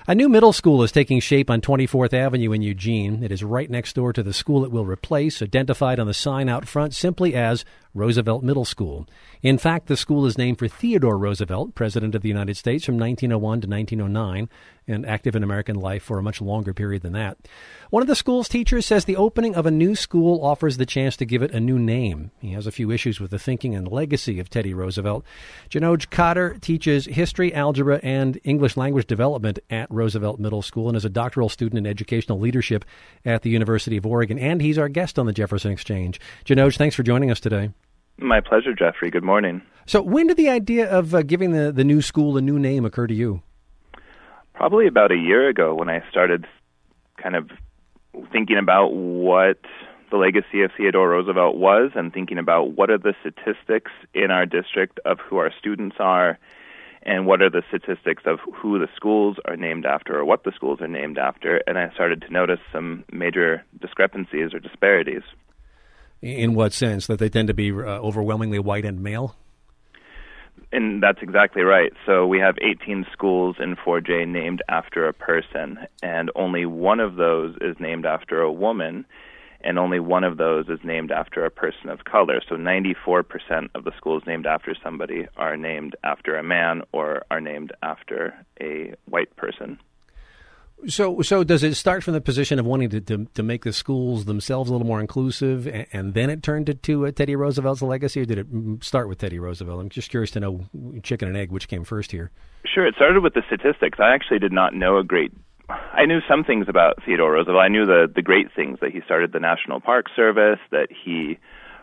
A new middle school is taking shape on 24th Avenue in Eugene. It is right next door to the school it will replace, identified on the sign out front simply as Roosevelt Middle School. In fact, the school is named for Theodore Roosevelt, President of the United States from 1901 to 1909, and active in American life for a much longer period than that. One of the school's teachers says the opening of a new school offers the chance to give it a new name. He has a few issues with the thinking and legacy of Teddy Roosevelt. Janoj Khatter teaches history, algebra, and English language development at Roosevelt Middle School and is a doctoral student in educational leadership at the University of Oregon. And he's our guest on the Jefferson Exchange. Janoj, thanks for joining us today. My pleasure, Jeffrey. Good morning. So when did the idea of giving the new school a new name occur to you? Probably about a year ago when I started kind of thinking about what the legacy of Theodore Roosevelt was and thinking about what are the statistics in our district of who our students are and what are the statistics of who the schools are named after or what the schools are named after. And I started to notice some major discrepancies or disparities. In what sense? That they tend to be overwhelmingly white and male? And that's exactly right. So we have 18 schools in 4J named after a person, and only one of those is named after a woman, and only one of those is named after a person of color. So 94% of the schools named after somebody are named after a man or are named after a white person. So does it start from the position of wanting to make the schools themselves a little more inclusive, and then it turned to Teddy Roosevelt's legacy, or did it start with Teddy Roosevelt? I'm just curious to know, chicken and egg, which came first here. Sure, it started with the statistics. I actually did not know I knew some things about Theodore Roosevelt. I knew the great things, that he started the National Park Service, that he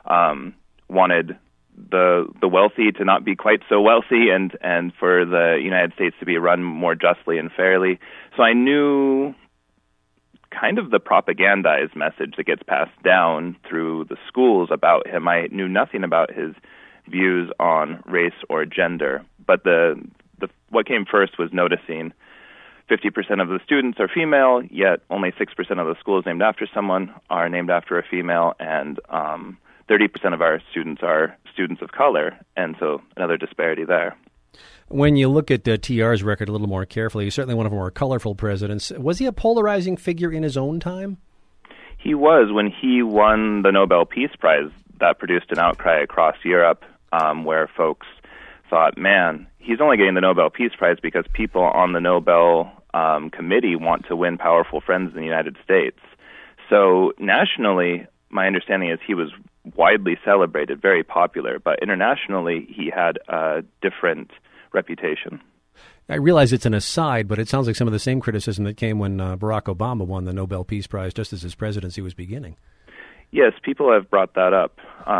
wanted the wealthy to not be quite so wealthy and for the United States to be run more justly and fairly. So I knew kind of the propagandized message that gets passed down through the schools about him. I knew nothing about his views on race or gender. But what came first was noticing 50% of the students are female, yet only 6% of the schools named after someone are named after a female, and 30% of our students are students of color, and so another disparity there. When you look at TR's record a little more carefully, he's certainly one of our more colorful presidents. Was he a polarizing figure in his own time? He was. When he won the Nobel Peace Prize, that produced an outcry across Europe where folks thought, man, he's only getting the Nobel Peace Prize because people on the Nobel committee want to win powerful friends in the United States. So nationally, my understanding is he was widely celebrated, very popular, but internationally he had a different reputation. I realize it's an aside, but it sounds like some of the same criticism that came when Barack Obama won the Nobel Peace Prize just as his presidency was beginning. Yes, people have brought that up.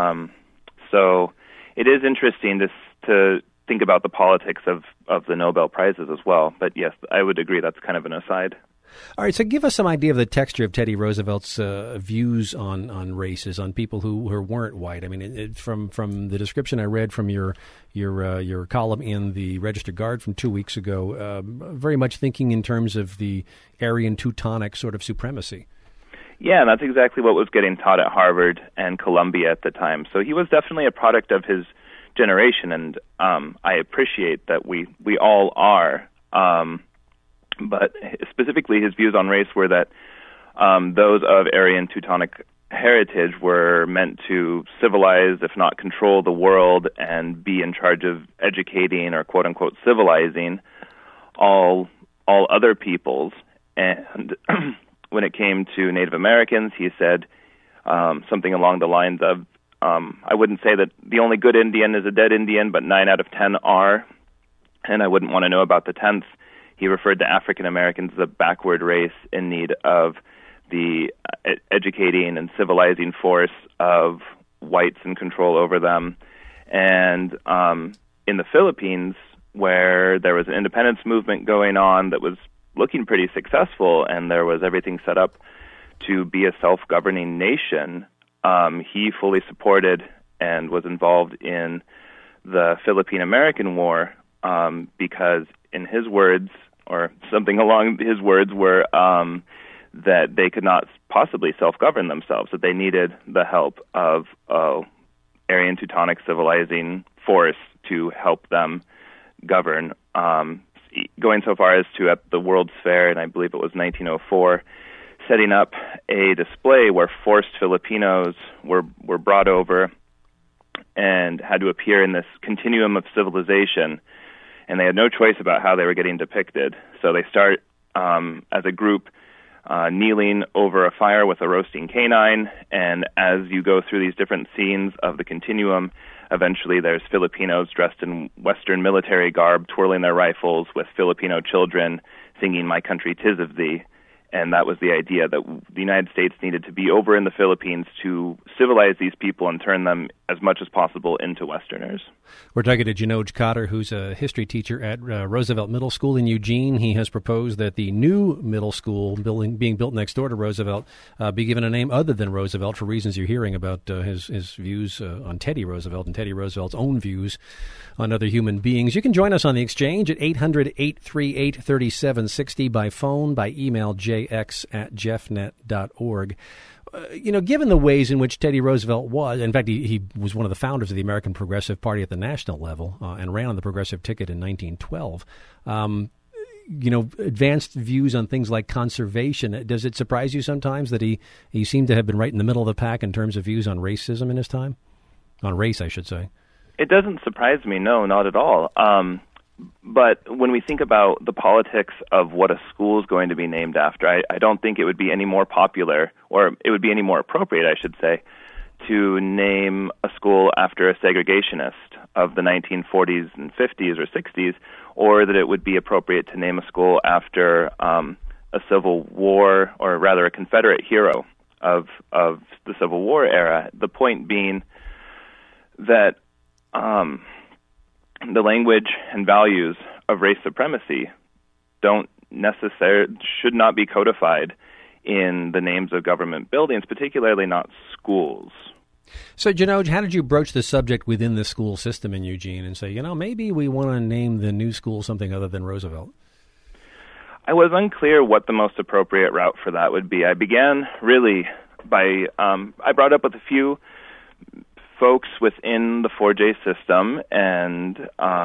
So it is interesting to think about the politics of the Nobel Prizes as well. But yes, I would agree that's kind of an aside. All right, so give us some idea of the texture of Teddy Roosevelt's views on races, on people who weren't white. I mean, from the description I read from your column in the Register Guard from 2 weeks ago, very much thinking in terms of the Aryan Teutonic sort of supremacy. Yeah, and that's exactly what was getting taught at Harvard and Columbia at the time. So he was definitely a product of his generation, and I appreciate that we all are. But specifically his views on race were that those of Aryan Teutonic heritage were meant to civilize, if not control, the world and be in charge of educating or quote-unquote civilizing all other peoples. And when it came to Native Americans, he said something along the lines of, I wouldn't say that the only good Indian is a dead Indian, but 9 out of 10 are, and I wouldn't want to know about the 10th. He referred to African Americans as a backward race in need of the educating and civilizing force of whites in control over them. And in the Philippines, where there was an independence movement going on that was looking pretty successful, and there was everything set up to be a self-governing nation, he fully supported and was involved in the Philippine-American War because, in his words, or something along his words, were that they could not possibly self-govern themselves, that they needed the help of Aryan Teutonic civilizing force to help them govern going so far as to, at the World's Fair, and I believe it was 1904, setting up a display where forced Filipinos were brought over and had to appear in this continuum of civilization, and they had no choice about how they were getting depicted. So they start as a group kneeling over a fire with a roasting canine, and as you go through these different scenes of the continuum, eventually there's Filipinos dressed in Western military garb twirling their rifles with Filipino children singing "My Country 'Tis of Thee." And that was the idea, that the United States needed to be over in the Philippines to civilize these people and turn them as much as possible into Westerners. We're talking to Jinoj Cotter, who's a history teacher at Roosevelt Middle School in Eugene. He has proposed that the new middle school building being built next door to Roosevelt be given a name other than Roosevelt, for reasons you're hearing about his views on Teddy Roosevelt and Teddy Roosevelt's own views on other human beings. You can join us on the exchange at 800-838-3760 by phone, by email, jx@jeffnet.org. Given the ways in which Teddy Roosevelt was, in fact, he was one of the founders of the American Progressive Party at the national level and ran on the progressive ticket in 1912. Advanced views on things like conservation. Does it surprise you sometimes that he seemed to have been right in the middle of the pack in terms of views on racism in his time? On race, I should say. It doesn't surprise me, no, not at all. But when we think about the politics of what a school is going to be named after, I don't think it would be any more popular, or it would be any more appropriate, I should say, to name a school after a segregationist of the 1940s and 50s or 60s, or that it would be appropriate to name a school after a Civil War, or rather a Confederate hero of the Civil War era. The point being that the language and values of race supremacy should not be codified in the names of government buildings, particularly not schools. So, Jinoj, how did you broach the subject within the school system in Eugene and say, maybe we want to name the new school something other than Roosevelt? I was unclear what the most appropriate route for that would be. I began really by, I brought up with a few folks within the 4J system and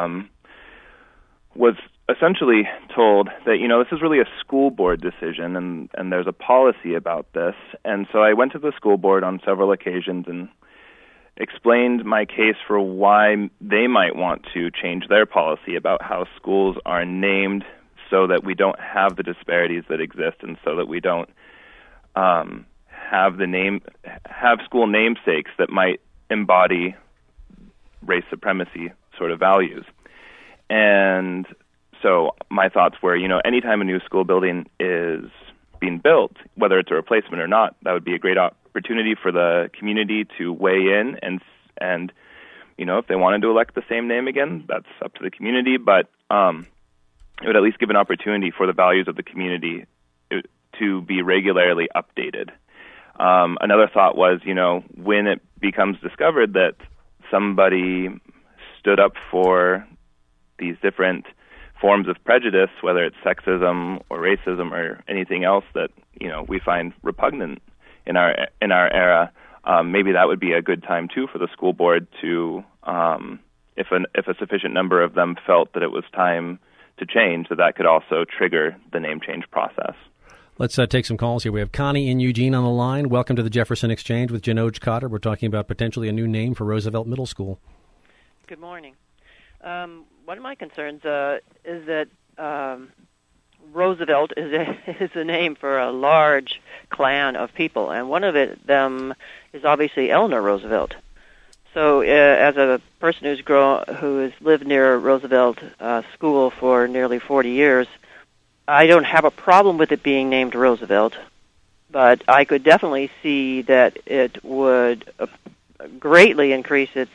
was essentially told that, this is really a school board decision and there's a policy about this. And so I went to the school board on several occasions and explained my case for why they might want to change their policy about how schools are named so that we don't have the disparities that exist and so that we don't have school namesakes that might embody race supremacy sort of values. And so my thoughts were, anytime a new school building is being built, whether it's a replacement or not, that would be a great opportunity for the community to weigh in and if they wanted to elect the same name again, that's up to the community, but it would at least give an opportunity for the values of the community to be regularly updated. Another thought was, when it becomes discovered that somebody stood up for these different forms of prejudice, whether it's sexism or racism or anything else that, we find repugnant in our era, maybe that would be a good time too for the school board to, if a sufficient number of them felt that it was time to change, that could also trigger the name change process. Let's take some calls here. We have Connie in Eugene on the line. Welcome to the Jefferson Exchange with Jinoj Cotter. We're talking about potentially a new name for Roosevelt Middle School. Good morning. One of my concerns is that Roosevelt is a name for a large clan of people, and one of them is obviously Eleanor Roosevelt. So as a person who has lived near Roosevelt School for nearly 40 years, I don't have a problem with it being named Roosevelt, but I could definitely see that it would greatly increase its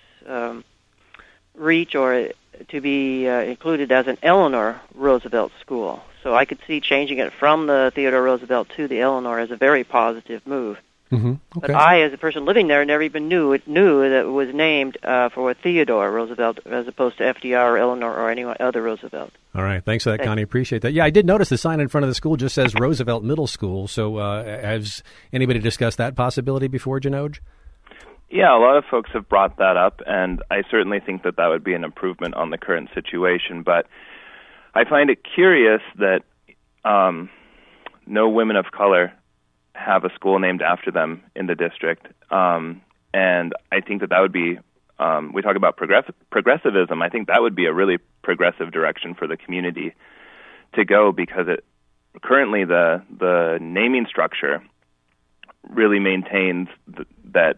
reach or to be included as an Eleanor Roosevelt school. So I could see changing it from the Theodore Roosevelt to the Eleanor as a very positive move. Mm-hmm. Okay. But I, as a person living there, never even knew that it was named for Theodore Roosevelt as opposed to FDR or Eleanor or any other Roosevelt. All right. Thanks for that, Connie. Appreciate that. Yeah, I did notice the sign in front of the school just says Roosevelt Middle School. So has anybody discussed that possibility before, Jinoj? Yeah, a lot of folks have brought that up, and I certainly think that would be an improvement on the current situation. But I find it curious that no women of color have a school named after them in the district. And I think that would be, we talk about progressivism, I think that would be a really progressive direction for the community to go, because currently the naming structure really maintains that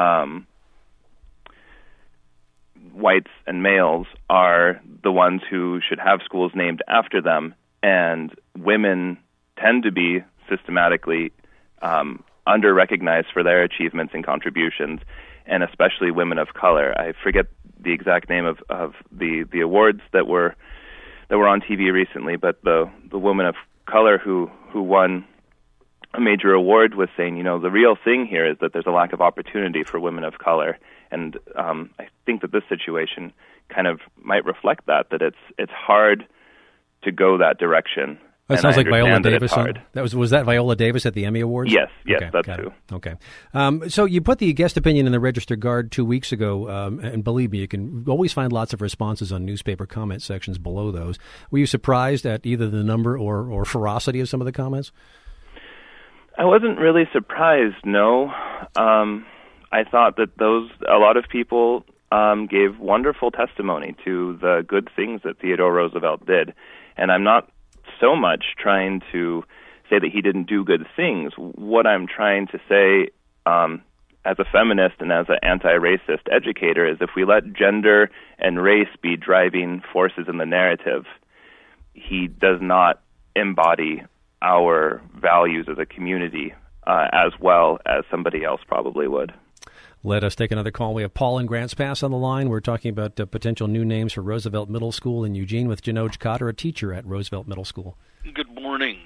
whites and males are the ones who should have schools named after them, and women tend to be systematically under-recognized for their achievements and contributions, and especially women of color. I forget the exact name of the awards that were on TV recently, but the woman of color who won a major award was saying, the real thing here is that there's a lack of opportunity for women of color, and I think that this situation kind of might reflect that it's hard to go that direction. That sounds like Viola Davis. Was that Viola Davis at the Emmy Awards? Yes, okay, that's who. Okay. So you put the guest opinion in the Register Guard 2 weeks ago, and believe me, you can always find lots of responses on newspaper comment sections below those. Were you surprised at either the number or ferocity of some of the comments? I wasn't really surprised, no. I thought that a lot of people gave wonderful testimony to the good things that Theodore Roosevelt did, and I'm not so much trying to say that he didn't do good things. What I'm trying to say as a feminist and as an anti-racist educator is if we let gender and race be driving forces in the narrative, he does not embody our values as a community as well as somebody else probably would. Let us take another call. We have Paul in Grants Pass on the line. We're talking about potential new names for Roosevelt Middle School in Eugene with Janoj Cotter, a teacher at Roosevelt Middle School. Good morning.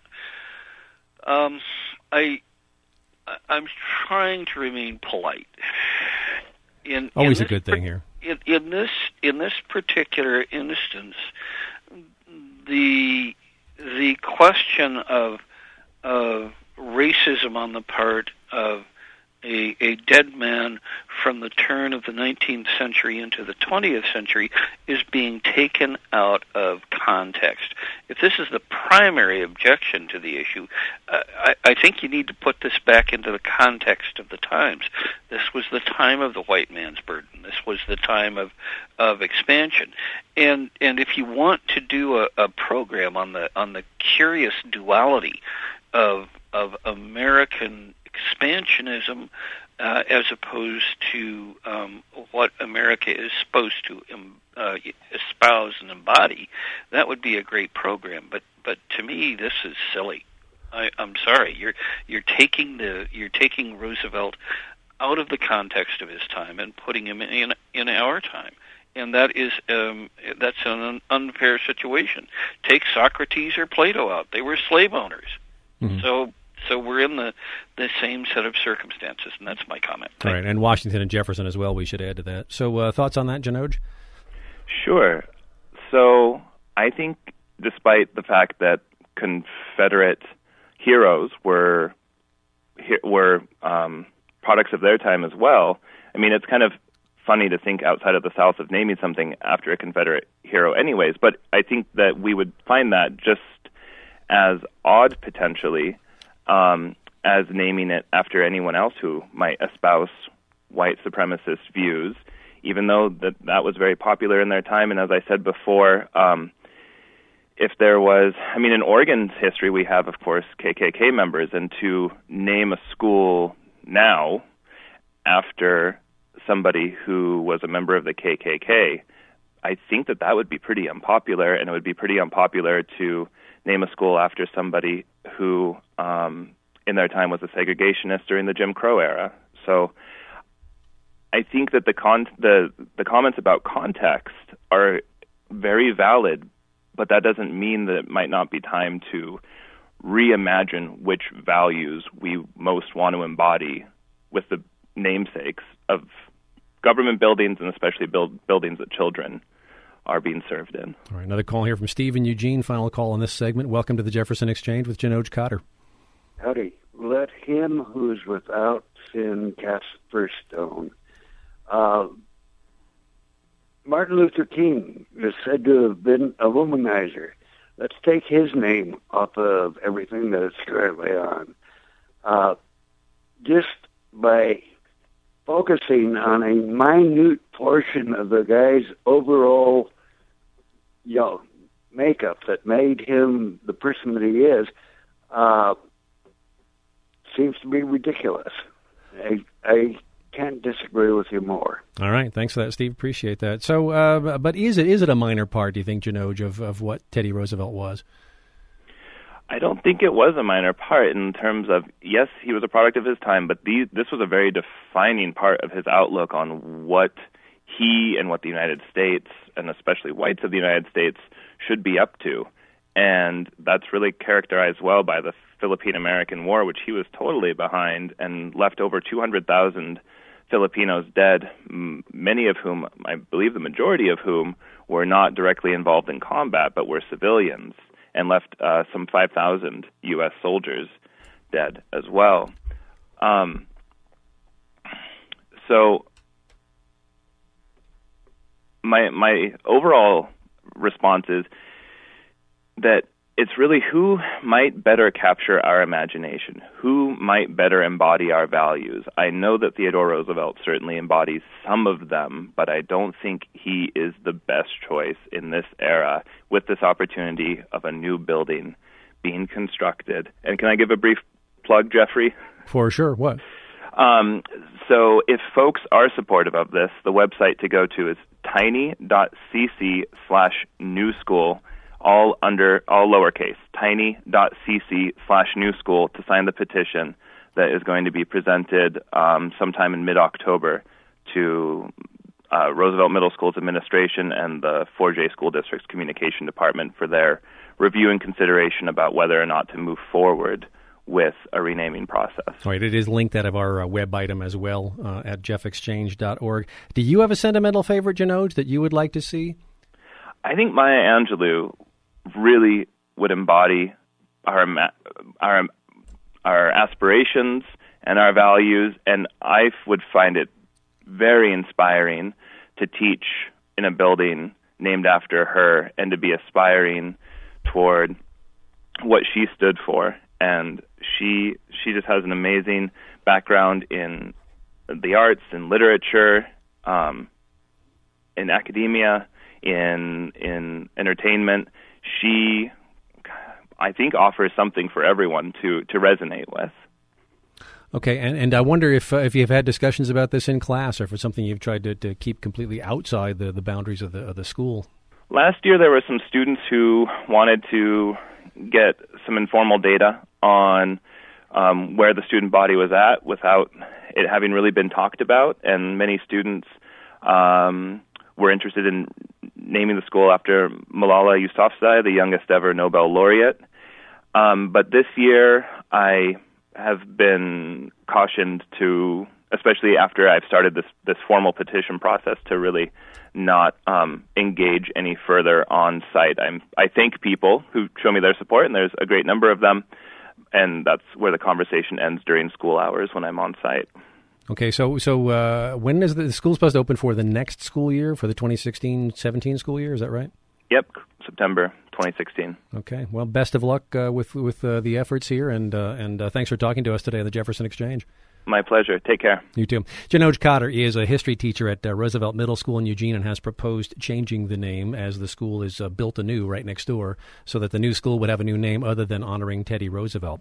I'm trying to remain polite. Always a good thing here. In this particular instance, the question of racism on the part of a dead man from the turn of the 19th century into the 20th century is being taken out of context. If this is the primary objection to the issue, I think you need to put this back into the context of the times. This was the time of the white man's burden. This was the time of expansion. And if you want to do a program on the curious duality of American expansionism as opposed to what America is supposed to espouse and embody, that would be a great program. But to me, this is silly. I'm sorry. You're taking Roosevelt out of the context of his time and putting him in our time. And that's an unfair situation. Take Socrates or Plato out. They were slave owners. Mm-hmm. So we're in the same set of circumstances, and that's my comment. All right, and Washington and Jefferson as well, we should add to that. So thoughts on that, Janoj? Sure. So I think despite the fact that Confederate heroes were products of their time as well, I mean, it's kind of funny to think outside of the South of naming something after a Confederate hero anyways, but I think that we would find that just as odd potentially as naming it after anyone else who might espouse white supremacist views, even though that was very popular in their time. And as I said before, if there was, I mean, in Oregon's history, we have, of course, KKK members, and to name a school now after somebody who was a member of the KKK, I think that would be pretty unpopular, and it would be pretty unpopular to name a school after somebody who, in their time, was a segregationist during the Jim Crow era. So I think that the comments about context are very valid, but that doesn't mean that it might not be time to reimagine which values we most want to embody with the namesakes of government buildings, and especially buildings that children are being served in. All right, another call here from Steve in Eugene. Final call on this segment. Welcome to the Jefferson Exchange with Janoj Cotter. Howdy. Let him who's without sin cast the first stone. Martin Luther King is said to have been a womanizer. Let's take his name off of everything that's currently on. Just by focusing on a minute portion of the guy's overall, makeup that made him the person that he is, seems to be ridiculous. I can't disagree with you more. All right, thanks for that, Steve. Appreciate that. So, but is it a minor part, do you think, Janoj, of what Teddy Roosevelt was? I don't think it was a minor part in terms of, yes, he was a product of his time, but this was a very defining part of his outlook on what he and what the United States, and especially whites of the United States, should be up to. And that's really characterized well by the Philippine-American War, which he was totally behind and left over 200,000 Filipinos dead, many of whom, I believe the majority of whom, were not directly involved in combat, but were civilians, and left some 5,000 U.S. soldiers dead as well. So my overall response is that it's really who might better capture our imagination, who might better embody our values. I know that Theodore Roosevelt certainly embodies some of them, but I don't think he is the best choice in this era with this opportunity of a new building being constructed. And can I give a brief plug, Jeffrey? For sure. What? So if folks are supportive of this, the website to go to is tiny.cc/newschool, all lowercase, tiny.cc/newschool to sign the petition that is going to be presented sometime in mid-October to Roosevelt Middle School's administration and the 4J School District's communication department for their review and consideration about whether or not to move forward with a renaming process. All right, it is linked out of our web item as well at jeffexchange.org. Do you have a sentimental favorite, Janoj, that you would like to see? I think Maya Angelou really would embody our aspirations and our values, and I would find it very inspiring to teach in a building named after her and to be aspiring toward what she stood for. And she just has an amazing background in the arts, in literature, in academia, in entertainment. She, I think, offers something for everyone to resonate with. Okay, and I wonder if you've had discussions about this in class, or if it's something you've tried to keep completely outside the boundaries of the school. Last year, there were some students who wanted to get some informal data on where the student body was at without it having really been talked about, and many students were interested in naming the school after Malala Yousafzai, the youngest ever Nobel laureate. But this year, I have been cautioned to, especially after I've started this formal petition process, to really not engage any further on site. I thank people who show me their support, and there's a great number of them, and that's where the conversation ends during school hours when I'm on site. Okay, so when is the school supposed to open for the next school year, for the 2016-17 school year? Is that right? Yep, September 2016. Okay, well, best of luck with the efforts here, and thanks for talking to us today on the Jefferson Exchange. My pleasure. Take care. You too. Janoj Khatter is a history teacher at Roosevelt Middle School in Eugene and has proposed changing the name as the school is built anew right next door so that the new school would have a new name other than honoring Teddy Roosevelt.